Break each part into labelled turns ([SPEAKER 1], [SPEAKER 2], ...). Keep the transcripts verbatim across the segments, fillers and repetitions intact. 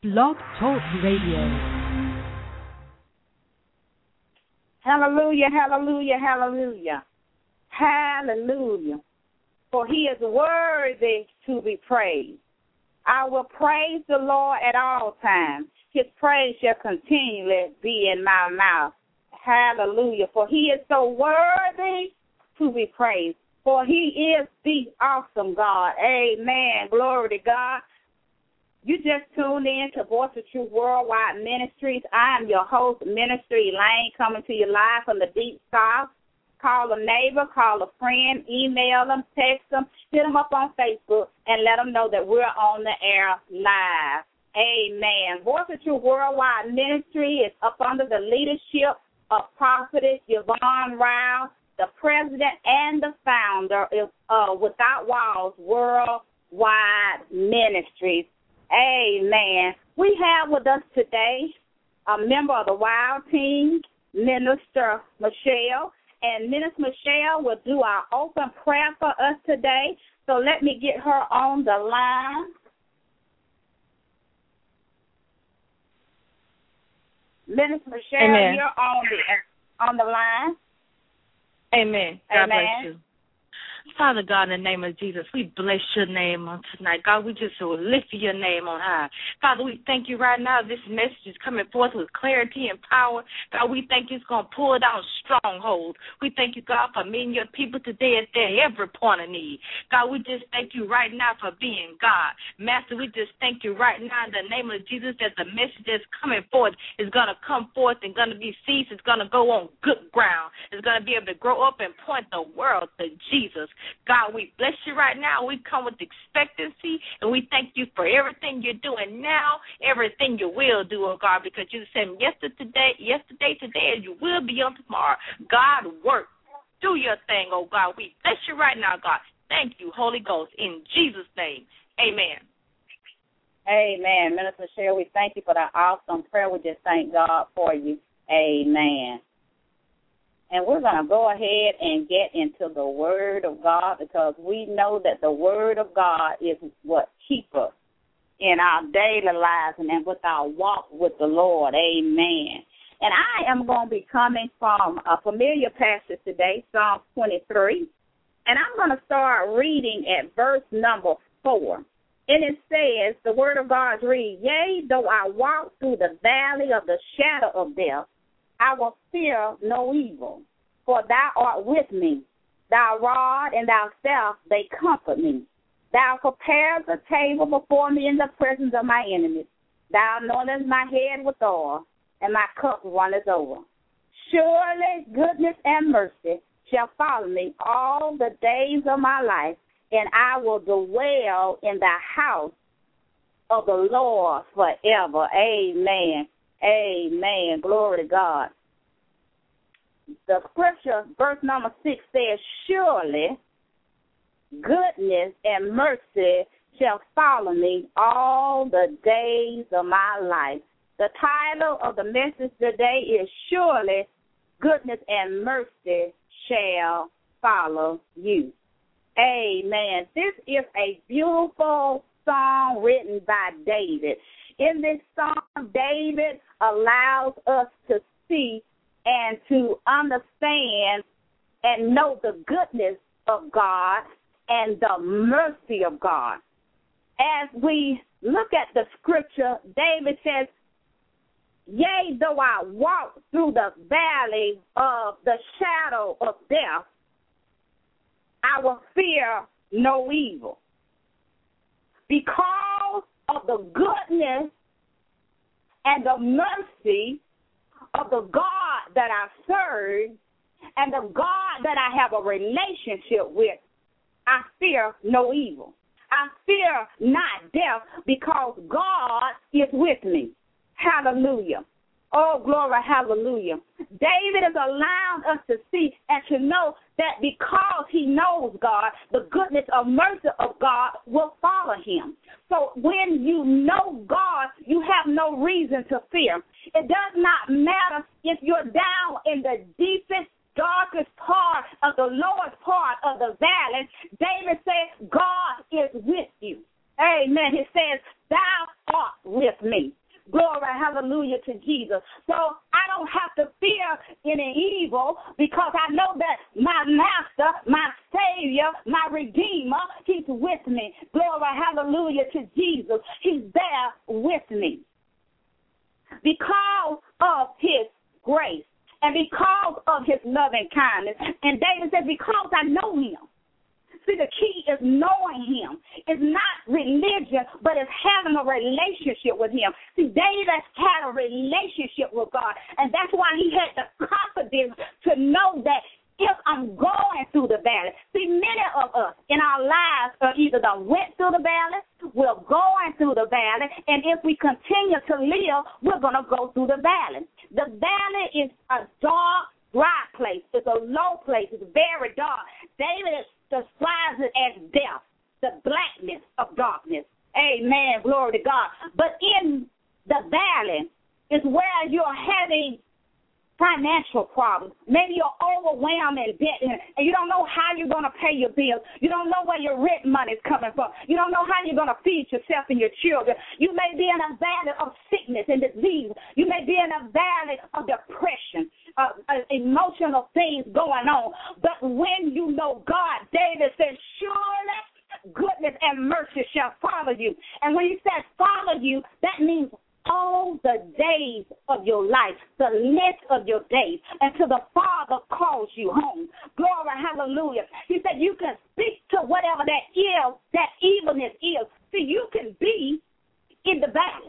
[SPEAKER 1] Blog Talk Radio.
[SPEAKER 2] Hallelujah, hallelujah, hallelujah. Hallelujah. For he is worthy to be praised. I will praise the Lord at all times. His praise shall continually be in my mouth. Hallelujah. For he is so worthy to be praised. For he is the awesome God. Amen. Glory to God. You just tuned in to Voice of Truth Worldwide Ministries. I am your host, Minister Elaine, coming to you live from the Deep South. Call a neighbor, call a friend, email them, text them, hit them up on Facebook, and let them know that we're on the air live. Amen. Voice of Truth Worldwide Ministry is up under the leadership of Prophetess Yvonne Rao, the president and the founder of uh, Without Walls Worldwide Ministries. Amen. We have with us today a member of the WILD team, Minister Michelle. And Minister Michelle will do our open prayer for us today. So let me get her on the line. Minister Michelle,
[SPEAKER 3] Amen.
[SPEAKER 2] you're on the on the line.
[SPEAKER 3] Amen. God
[SPEAKER 2] Amen.
[SPEAKER 3] bless you. Father God, in the name of Jesus, we bless your name on tonight. God, we just lift your name on high. Father, we thank you right now. This message is coming forth with clarity and power. God, we thank you it's going to pull down strongholds. We thank you, God, for meeting your people today at their every point of need. God, we just thank you right now for being God. Master, we just thank you right now in the name of Jesus that the message that's coming forth is going to come forth and going to be seeds. It's going to go on good ground. It's going to be able to grow up and point the world to Jesus. God, we bless you right now. We come with expectancy, and we thank you for everything you're doing now, everything you will do, oh God, because you said yesterday, yesterday, today, and you will be on tomorrow. God, work. Do your thing, oh God. We bless you right now, God. Thank you, Holy Ghost, in Jesus' name. Amen.
[SPEAKER 2] Amen. Minister Michelle, we thank you for that awesome prayer. We just thank God for you. Amen. And we're going to go ahead and get into the Word of God because we know that the Word of God is what keeps us in our daily lives and with our walk with the Lord. Amen. And I am going to be coming from a familiar passage today, Psalm twenty-three. And I'm going to start reading at verse number four. And it says, the Word of God reads, "Yea, though I walk through the valley of the shadow of death, I will fear no evil, for thou art with me. Thy rod and thy staff, they comfort me. Thou preparest a table before me in the presence of my enemies. Thou anointest my head with oil, and my cup runneth over. Surely goodness and mercy shall follow me all the days of my life, and I will dwell in the house of the Lord forever." Amen. Amen. Glory to God. The scripture, verse number six says, "Surely goodness and mercy shall follow me all the days of my life." The title of the message today is "Surely goodness and mercy shall follow you." Amen. This is a beautiful song written by David. In this song, David allows us to see and to understand and know the goodness of God and the mercy of God. As we look at the scripture, David says, "Yea, though I walk through the valley of the shadow of death, I will fear no evil." Because of the goodness and the mercy of the God that I serve and the God that I have a relationship with, I fear no evil. I fear not death because God is with me. Hallelujah. Oh, glory, hallelujah. David is allowing us to see and to know that because he knows God, the goodness or mercy of God will follow him. So when you know God, you have no reason to fear. It does not matter if you're down in the deepest, darkest part of the lowest part of the valley. David said, God is with you. Amen. He says, thou art with me. Glory, hallelujah to Jesus. So I don't have to fear any evil because I know that my master, my Savior, my Redeemer, he's with me. Glory, hallelujah to Jesus. He's there with me. Because of his grace and because of his loving kindness. And David said, because I know him. See, the key is knowing him. It's not religion, but it's having a relationship with him. See, David had a relationship with God, and that's why he had the confidence to know that if I'm going through the valley. See, many of us in our lives are either done went through the valley, we're going through the valley, and if we continue to live, we're going to go through the valley. The valley is a dark, dry place. It's a low place. It's very dark. David is describes it as death, the blackness of darkness. Amen. Glory to God. But in the valley is where you're having financial problems. Maybe you're overwhelmed in debt and you don't know how you're going to pay your bills. You don't know where your rent money is coming from. You don't know how you're going to feed yourself and your children. You may be in a valley of sickness and disease. You may be in a valley of depression, uh, uh, emotional things going on. But when you know God, David says, surely goodness and mercy shall follow you. And when he says follow you, that means all the days of your life, the length of your days, until the Father calls you home. Glory, hallelujah. He said you can speak to whatever that is, that evilness is. See, you can be in the valley.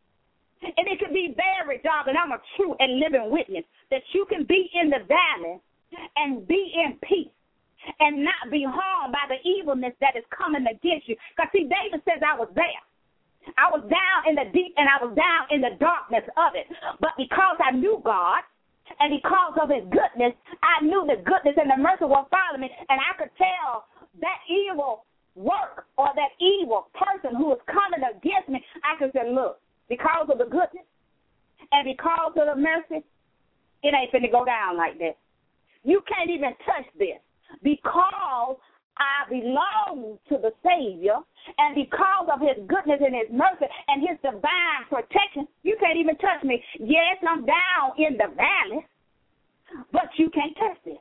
[SPEAKER 2] And it can be very dark, and I'm a true and living witness, that you can be in the valley and be in peace and not be harmed by the evilness that is coming against you. Because, see, David says, I was there. I was down in the deep and I was down in the darkness of it. But because I knew God and because of his goodness, I knew the goodness and the mercy will follow me. And I could tell that evil work or that evil person who was coming against me, I could say, look, because of the goodness and because of the mercy, it ain't finna go down like that. You can't even touch this because I belong to the Savior, and because of his goodness and his mercy and his divine protection, you can't even touch me. Yes, I'm down in the valley, but you can't touch this.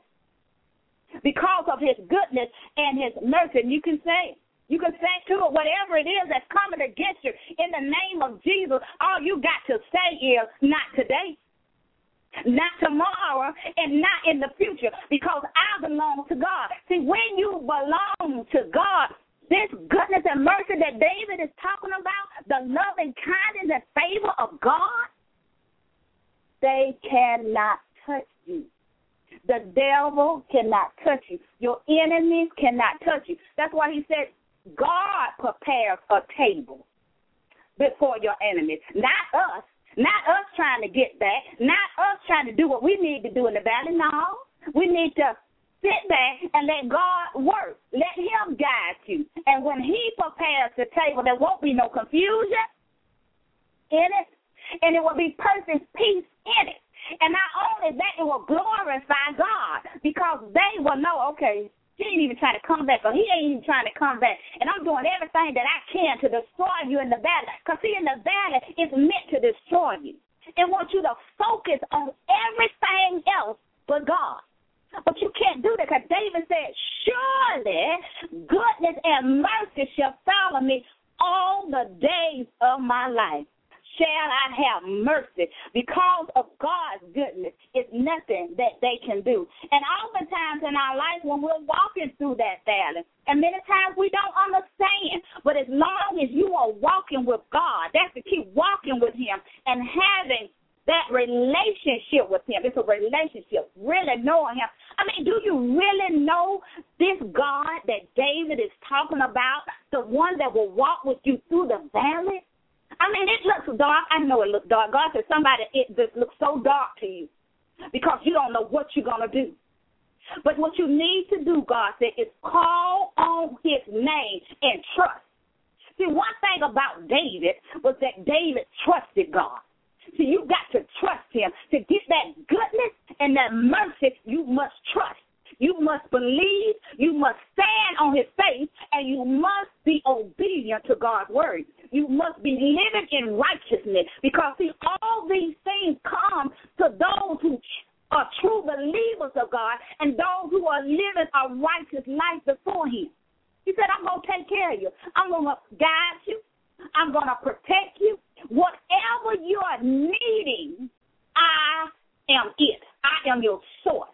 [SPEAKER 2] Because of his goodness and his mercy, and you can say, you can say to it, whatever it is that's coming against you, in the name of Jesus, all you got to say is, not today. Not tomorrow and not in the future, because I belong to God. See, when you belong to God, this goodness and mercy that David is talking about, the love and kindness and favor of God, they cannot touch you. The devil cannot touch you. Your enemies cannot touch you. That's why he said, God prepares a table before your enemies, not us. Not us trying to get back, not us trying to do what we need to do in the valley. No, we need to sit back and let God work. Let him guide you. And when he prepares the table, there won't be no confusion in it, and it will be perfect peace in it. And not only that, it will glorify God, because they will know, okay, he ain't even trying to come back, or he ain't even trying to come back. And I'm doing everything that I can to destroy you in the valley. Because, see, in the valley, it's meant to destroy you. It wants you to focus on everything else but God. But you can't do that, because David said, surely goodness and mercy shall follow me all the days of my life. Shall I have mercy? Because of God's goodness, it's nothing that they can do. And oftentimes in our life when we're walking through that valley, and many times we don't understand, but as long as you are walking with God, that's to keep walking with him and having that relationship with him. It's a relationship, really knowing him. I mean, do you really know this God that David is talking about, the one that will walk with you through the valley? I mean, it looks dark. I know it looks dark. God said, somebody, it just looks so dark to you because you don't know what you're going to do. But what you need to do, God said, is call on his name and trust. See, one thing about David was that David trusted God. See, you got to trust him. To get that goodness and that mercy, you must trust. You must believe, you must stand on his faith, and you must be obedient to God's word. You must be living in righteousness because, see, all these things come to those who are true believers of God and those who are living a righteous life before him. He said, I'm going to take care of you. I'm going to guide you. I'm going to protect you. Whatever you are needing, I am it. I am your source.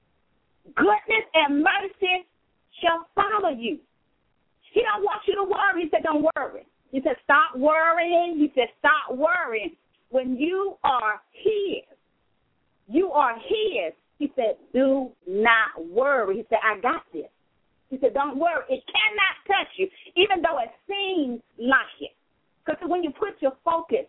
[SPEAKER 2] Goodness and mercy shall follow you. He don't want you to worry. He said, don't worry. He said, stop worrying. He said, stop worrying. When you are his, you are his. He said, do not worry. He said, I got this. He said, don't worry. It cannot touch you, even though it seems like it. Because when you put your focus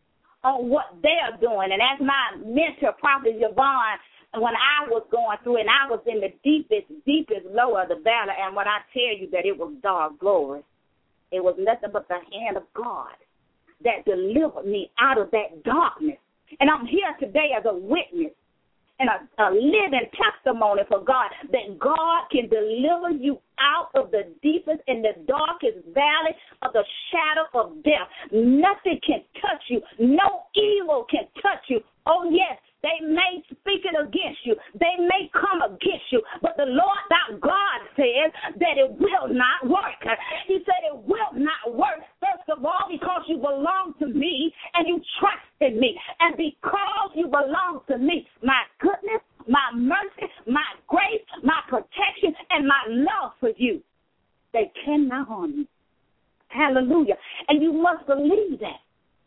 [SPEAKER 2] on what they're doing, and as my mentor, Prophet Yvonne, when I was going through, and I was in the deepest, deepest low of the valley, and when I tell you that it was dark glory, it was nothing but the hand of God that delivered me out of that darkness. And I'm here today as a witness and a, a living testimony for God that God can deliver you out of the deepest and the darkest valley of the shadow of death. Nothing can touch you. No evil can touch you. Oh, yes, they may speak it against you. They may come against you. But the Lord thy God says that it will not work. He said it will not work, first of all, because you belong to me and you trust in me. And because you belong to me, my goodness, my mercy, my grace, my protection, and my love for you, they cannot harm you. Hallelujah. And you must believe that.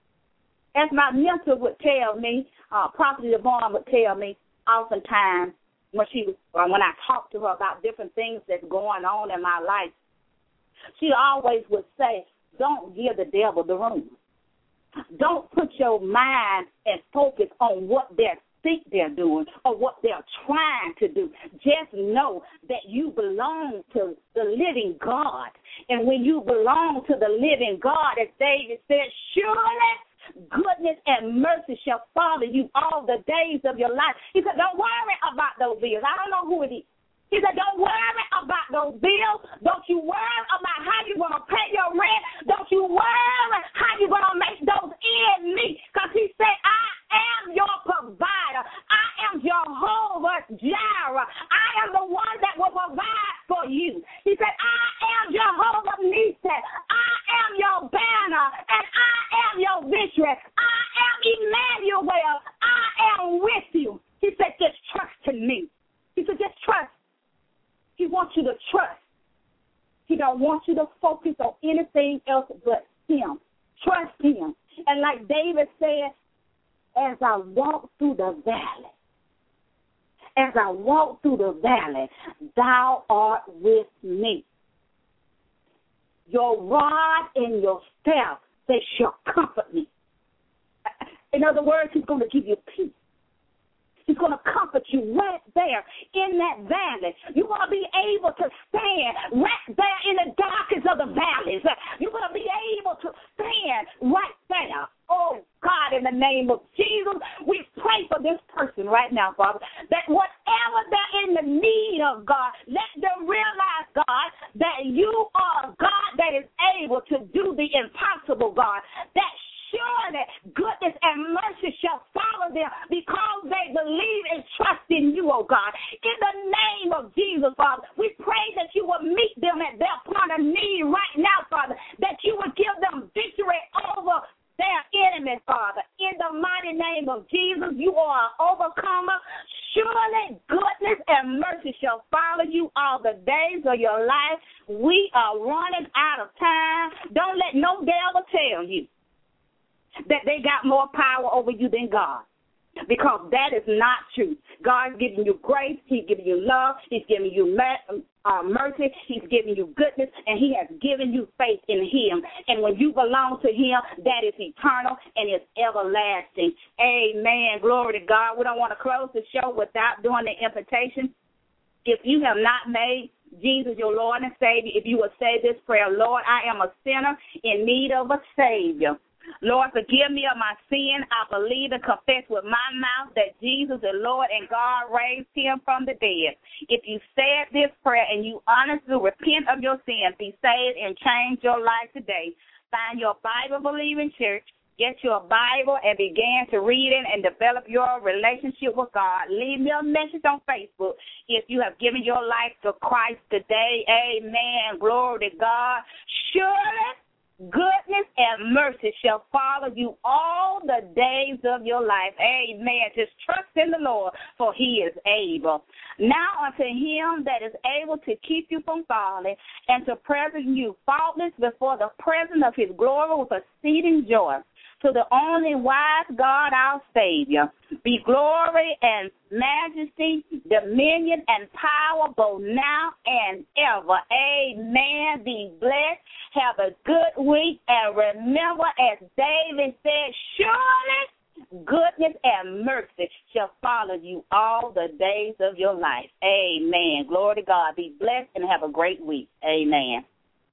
[SPEAKER 2] As my mentor would tell me, uh, Prophet Yvonne would tell me oftentimes when she was, uh, when I talked to her about different things that's going on in my life, she always would say, don't give the devil the room. Don't put your mind and focus on what they think they're doing or what they're trying to do. Just know that you belong to the living God. And when you belong to the living God, as David said, surely goodness and mercy shall follow you all the days of your life. He said, don't worry about those bills. I don't know who it is. He said, don't worry about those bills. Don't you worry about how you're going to pay your rent. Don't you worry how you're going to make those ends meet. Because he said, I am your provider. I am Jehovah Jireh. I am the one that will provide for you. He said, I am Jehovah Nissi. I am your banner, and I am your victory. I am Emmanuel. I am with you. He said, just trust in me. He said, just trust. He wants you to trust. He don't want you to focus on anything else but him. Trust him. And like David said, as I walk through the valley, as I walk through the valley, thou art with me. Your rod and your staff, they shall comfort me. In other words, he's going to give you peace. He's going to comfort you right there in that valley. You're going to be able to stand right there in the darkest of the valleys. You're going to be able to stand right there. Oh, God, in the name of Jesus, we pray for this person right now, Father, that whatever they're in the need of, God, let them realize, God, that you are God that is able to do the impossible, God, that surely goodness and mercy shall follow them because they believe and trust in you, oh God. In the name of Jesus, Father, we pray that you will meet them at their point of need right now, Father, that you will give them victory over their enemies, Father. In the mighty name of Jesus, you are an overcomer. Surely goodness and mercy shall follow you all the days of your life. We are running out of time. Don't let no devil tell you that they got more power over you than God, because that is not true. God's giving you grace. He's giving you love. He's giving you uh, mercy. He's giving you goodness, and he has given you faith in him. And when you belong to him, that is eternal and is everlasting. Amen. Glory to God. We don't want to close the show without doing the invitation. If you have not made Jesus your Lord and Savior, if you will say this prayer, Lord, I am a sinner in need of a Savior. Lord, forgive me of my sin. I believe and confess with my mouth that Jesus is Lord and God raised him from the dead. If you said this prayer and you honestly repent of your sin, be saved and change your life today. Find your Bible-believing church. Get your Bible and begin to read it and develop your relationship with God. Leave me a message on Facebook if you have given your life to Christ today. Amen. Glory to God. Surely goodness and mercy shall follow you all the days of your life. Amen. Just trust in the Lord, for he is able. Now unto him that is able to keep you from falling and to present you faultless before the presence of his glory with exceeding joy. To the only wise God, our Savior, be glory and majesty, dominion and power both now and ever. Amen. Be blessed. Have a good week. And remember, as David said, surely goodness and mercy shall follow you all the days of your life. Amen. Glory to God. Be blessed and have a great week. Amen.